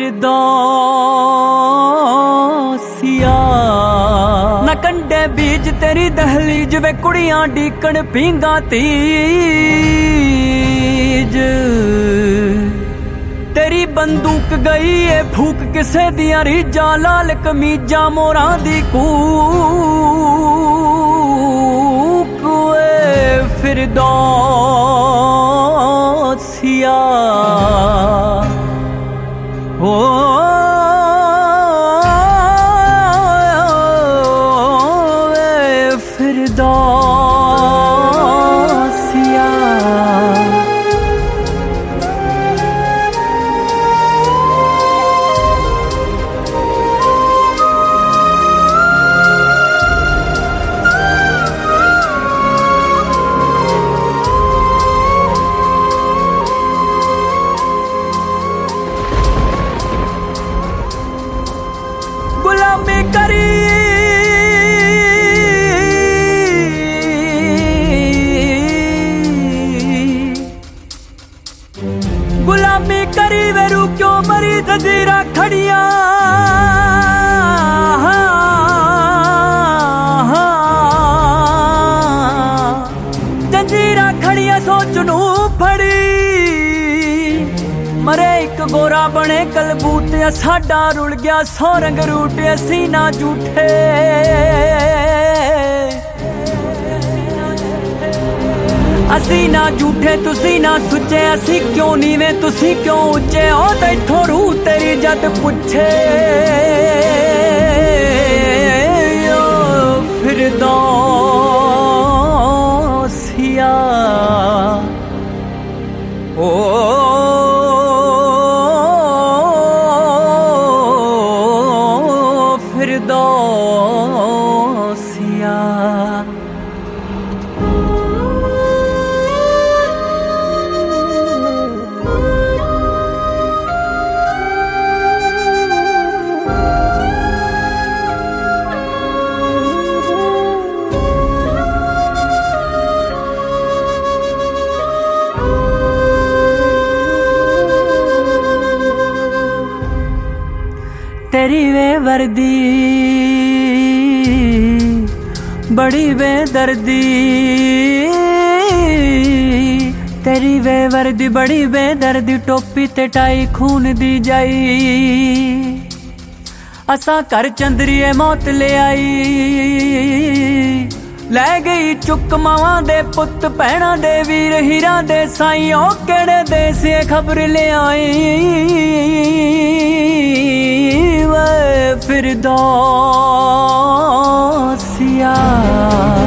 फिरदौसिया न कंडे बीज तेरी दहलीज वे कुड़ियां डीकण पींगा तीज तेरी बंदूक गई है फूक किसे दियां रीजा लाल कमीजा मोरां दी कूक फिरदौसिया ओ फिरदौसिया गुलामी करी गुलामी करी वेरू क्यों मरी जंजीरा खड़िया जंजीरा खड़िया सोचनू फड़ी मरे एक गोरा बने कलबूत साडा रुल गया सौ रंग रूट असी ना झूठे असी ना झूठे तुसी ना सुचे असी क्यों नीवे तुसी क्यों उच्चे ओ ते इथों रूह तेरी जद पुछे फिरदौसिया ओ फिरदौसिया तेरी वे वर्दी बड़ी बेदर्दी तेरी वे वर्दी बड़ी बेदर्दी टोपी ते टाई खून दी जाई असा कर चंदरीए मौत ले आई लै गई चुक मावां दे पुत भैणां दे वीर हीरां दे साईं ओ केड़े देस खबर ले आई वे फिरदौसिया